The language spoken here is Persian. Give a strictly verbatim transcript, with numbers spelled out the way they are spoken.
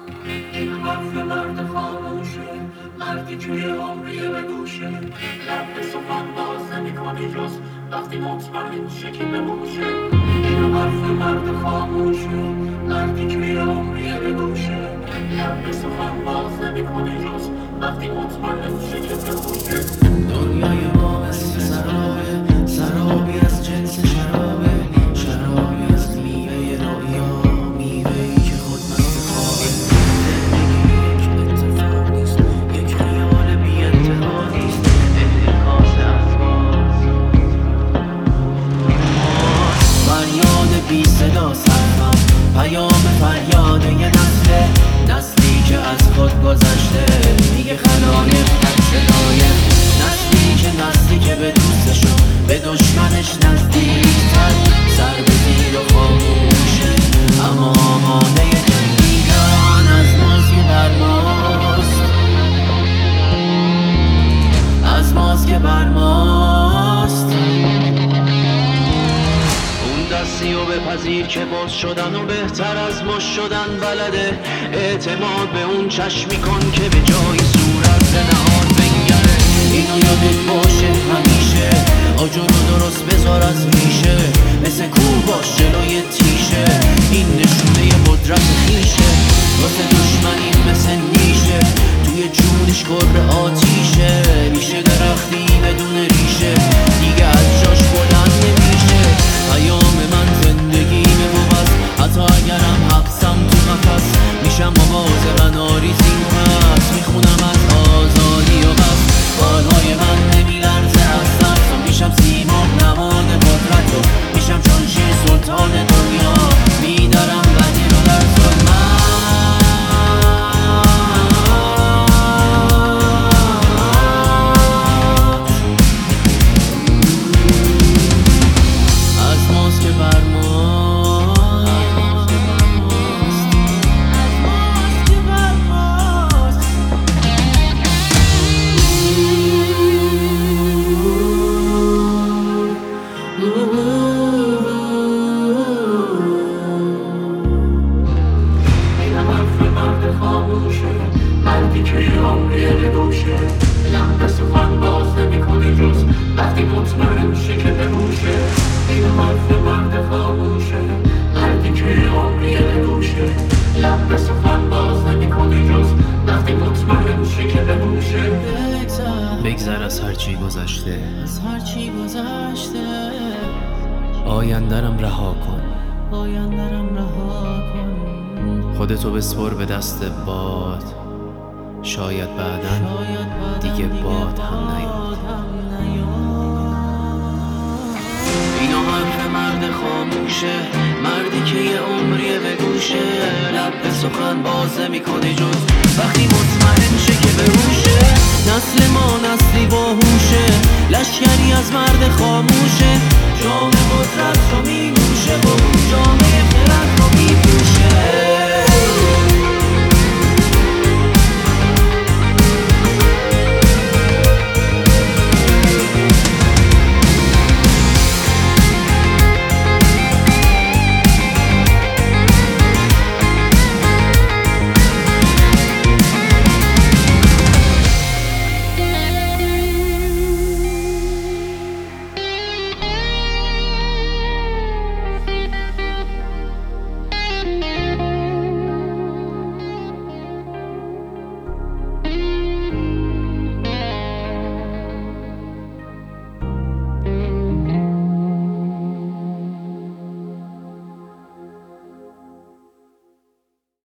این حرف مرد خاموشه، مردی که یه عمریه به گوشه، لب به سخن باز نمی‌کنه جز وقتی مطمئن شه که بموشه. این حرف مرد خاموشه، مردی که یه عمریه به گوشه، لب به سخن باز نمی‌کنه جز وقتی مطمئن شه که بموشه. دنیای ما مثل سرابه، سرابی از جنس شرابه، شرابی از میوه رویا، میوه‌ای که خود مست خوابه. زندگی یک اتفاق نیست، یک خیال بی انتها نیست، انعکاس افکار. فریاد بی صدا سرم، پیام فریاد یه نسله، نسلی که از خود گذشته میگه خلایق صدایه، نسلی که نسلی که به دوستشو به دشمنش نزدیکتر، سر به زیر و خاموشه اما آماده جنگیدن از ماست که بر ماست، از ماست که بر ماست. اون دستی و بپذیر که باز شدن و بهتر از ما شدن بلده، اعتماد به اون چشمی کن که به جای صورت نهاد بنگره. اینو یادت باشه همیشه، آجر رو درست بذار از ریشه، مثل کوه باش جلوی تیشه، این نشونه قدرت خیشه. واسه دشمنی مثل نیشه، توی جونش گر آتیشه، ریشه درختی بدون ریشه دیگه از جاش بلند نمیشه. پیام من زندگی به بود، حتی اگرم حبسم تو قفس، میشم مواظب ناریزی پس، میخونم از آزادی و بس. بالهای من نمیلرزه از ترس و میشم سیماب نماد قدرت و میشم چون شیر سلطان دنیا، میدارم بدی رو در ظلمت. از ماست که بر مردی که یه عمریه به گوشه، لب به سخن باز نمی‌کنه جز وقتی مطمئن شه که بموشه. این حرف مرد خاموشه، مردی که یه عمریه به گوشه، لب به سخن باز نمی‌کنه جز وقتی مطمئن شه که بموشه. بگذر از هرچی گذشته، از هرچی گذشته، آیندرم رها کن، آیندرم رها کن. خودتو بسپر به دست باد، شاید بعدن دیگه باد هم نیاد. اینو حرف مرد خاموشه، مردی که یه عمریه به گوشه، لب به سخن باز نمی‌کنه جز وقتی مطمئن شه که بهوشه. نسل ما نسلی باهوشه، لشکری از مرد خاموشه، جام قدرت رو می‌نوشه و جامعه خرد رو می‌پوشه.